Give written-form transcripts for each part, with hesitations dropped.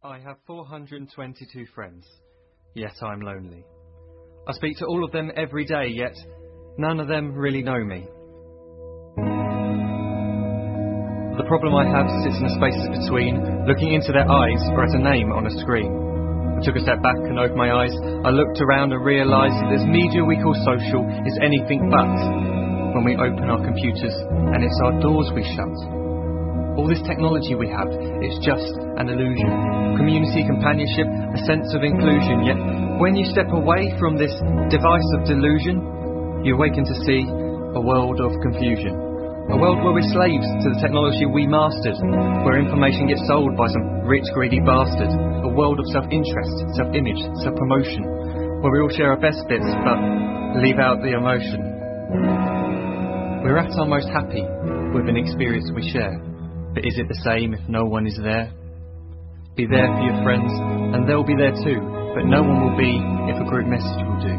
I have 422 friends, yet I'm lonely. I speak to all of them every day, yet none of them really know me. The problem I have sits in the spaces between, looking into their eyes or at a name on a screen. I took a step back and opened my eyes. I looked around and realised that this media we call social is anything but when we open our computers and it's our doors we shut. All this technology we have, it's just an illusion. Community, companionship, a sense of inclusion. Yet when you step away from this device of delusion, you awaken to see a world of confusion. A world where we're slaves to the technology we mastered, where information gets sold by some rich, greedy bastard. A world of self-interest, self-image, self-promotion, where we all share our best bits but leave out the emotion. We're at our most happy with an experience we share. But is it the same if no one is there? Be there for your friends, and they'll be there too, but no one will be if a group message will do.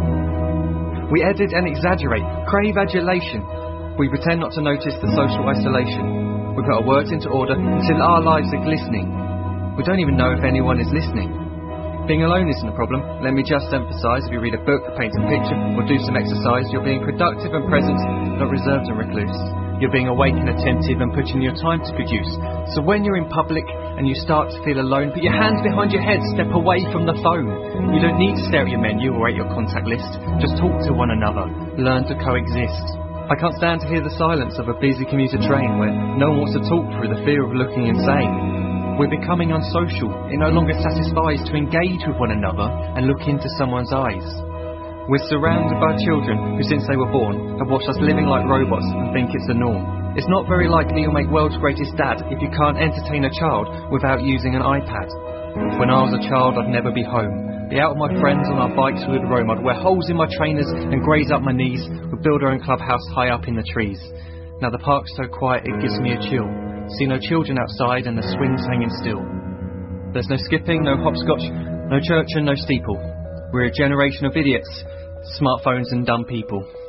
We edit and exaggerate, crave adulation. We pretend not to notice the social isolation. We put our words into order until our lives are glistening. We don't even know if anyone is listening. Being alone isn't a problem. Let me just emphasise, if you read a book, paint a picture, or do some exercise, you're being productive and present, not reserved and recluse. You're being awake and attentive and putting your time to good use. So when you're in public and you start to feel alone, put your hands behind your head, step away from the phone. You don't need to stare at your menu or at your contact list. Just talk to one another. Learn to coexist. I can't stand to hear the silence of a busy commuter train where no one wants to talk through the fear of looking insane. We're becoming unsocial. It no longer satisfies to engage with one another and look into someone's eyes. We're surrounded by children who, since they were born, have watched us living like robots and think it's the norm. It's not very likely you'll make world's greatest dad if you can't entertain a child without using an iPad. When I was a child, I'd never be home. Be out with my friends on our bikes we would roam. I'd wear holes in my trainers and graze up my knees. We'd build our own clubhouse high up in the trees. Now the park's so quiet it gives me a chill. See no children outside and the swings hanging still. There's no skipping, no hopscotch, no church and no steeple. We're a generation of idiots, smartphones and dumb people.